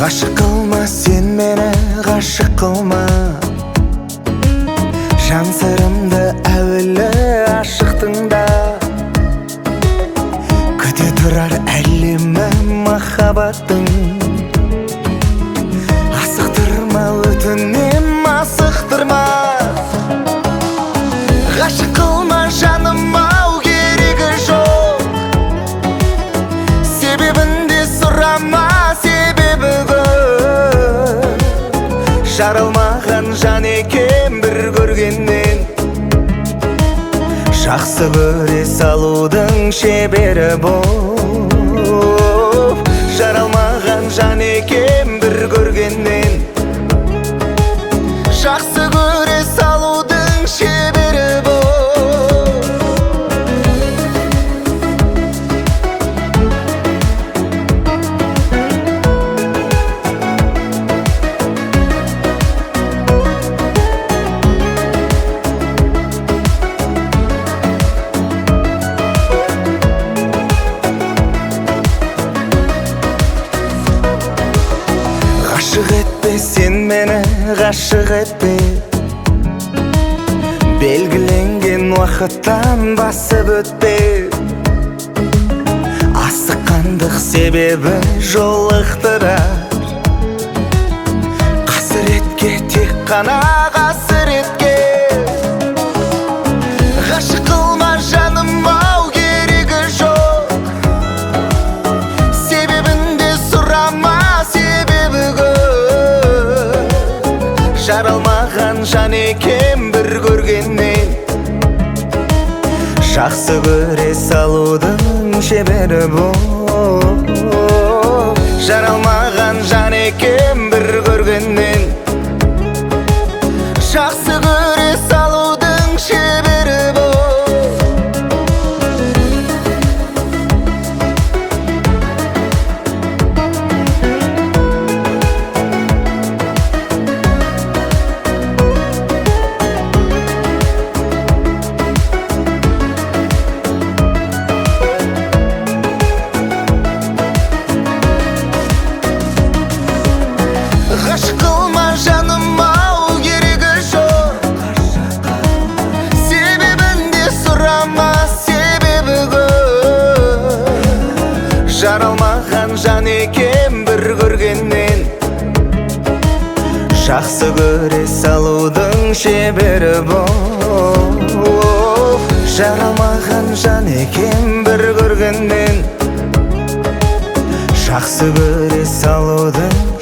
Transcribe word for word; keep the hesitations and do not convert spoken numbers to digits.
Ғашық қылма сен мені, ғашық қылма. Жан сырымды әуелі ашықтың да, күте тұрар әлемі махаббаттың. Асықтырма өтінем, асықтырма. Ғашық қылма жаным ау, керегі жоқ. Себебінде сұрама, себебі көп. Жаралмаған жан екен бір көргеннен, жақсы көре салудың шебері боп. Жаралмаған жан екен бір көргеннен, жақсы көре салудың шебері боп. Ғашық етпе сен мені, ғашық етпе. Белгіленген уақыттан басып өтпе. Асыққандық себебі жолықтырар. Қасіретке тек қана қасіретке. Ғашық қылма жаным ау, керегі жоқ. Себебінде сұрама, себебі көп. Жаралмаған жан екен бір көргеннен, жақсы көре салудың шебері боп. Жаралмаған жан екен бір көргеннен, жақсы көре салудың шебері боп. Ғашық қылма жаным ау, керегі жоқ. Себебінде сұрама, себебі көп. Жаралмаған жан екен бір көргеннен, жақсы көре салудың шебері боп. Жаралмаған жан екен бір көргеннен, жақсы көре салудың